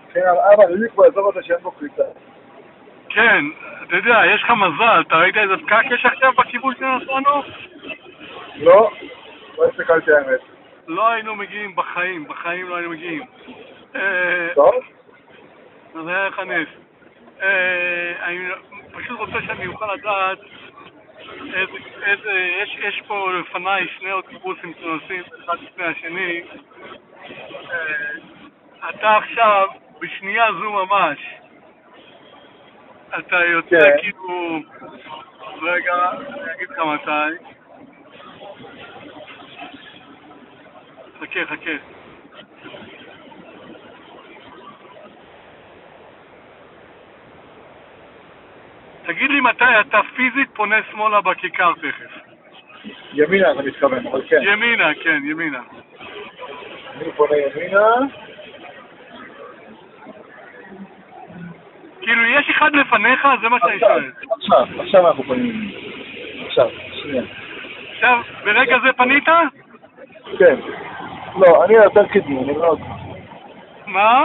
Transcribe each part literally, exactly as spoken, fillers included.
כן, אבל בדיוק באזור הזה שאין בו קליטה. כן, אתה יודע, יש לך מזל, אתה ראית איזה פקק יש עכשיו בכיוון שנסענו? לא, לא הסתכלתי האמת. לא היינו מגיעים בחיים, בחיים לא היינו מגיעים. טוב? אז היה לך נס. אני פשוט רוצה שאני אוכל לדעת איזה, איזה, יש, יש פה לפניי שני אוטובוסים שנוסעים אחד לפני השני. אתה עכשיו, בשנייה זו ממש, אתה יוצא כן. כאילו, רגע, אני אגיד לך מתי. חכה, חכה. תגיד לי מתי אתה פיזית פונה שמאלה בכיכר תכף. ימינה אתה מתכוון, אבל כן. ימינה, כן, ימינה. אני פונה ימינה. כאילו, יש אחד לפניך? זה מה שאני שואל. עכשיו, עכשיו אנחנו פונים ימינה. עכשיו, שנייה. עכשיו, ברגע זה פנית? כן. לא, אני יותר קדמי, אני לא... מה?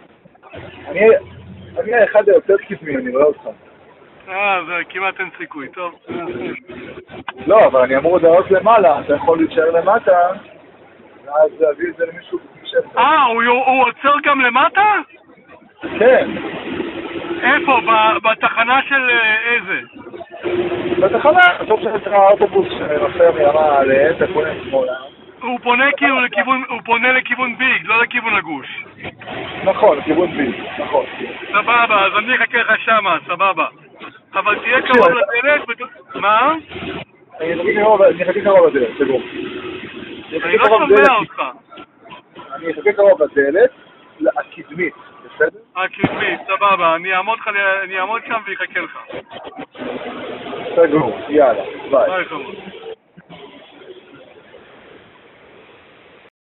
אני האחד היותר קדמי, אני רואה אותך. אה, זה כמעט אין סיכוי, טוב. לא, אבל אני אמור לדעות למעלה, אתה יכול להישאר למטה, ואז להביא את זה למישהו בשביל... אה, הוא עוצר גם למטה? כן. איפה? בתחנה של איזה? בתחנה, בסוף שיש לך האוטובוס שנוסע מרמה עליהם, אתה פונה שמאלה. הוא פונה כאילו לכיוון, הוא פונה לכיוון ביג, לא לכיוון הגוש. נכון, לכיוון ביג, נכון. סבבה, אז אני אחכה לך שמה, סבבה. אבל תהיה קרוב לדלת, מה? אני אחכה קרוב לדלת, סגור. אני לא שומע אותך. אני אחכה קרוב לדלת, הקדמית, בסדר? הקדמית, סבבה, אני אעמוד שם ויחכה לך. סגור, יאללה, ביי. ביי חמוד.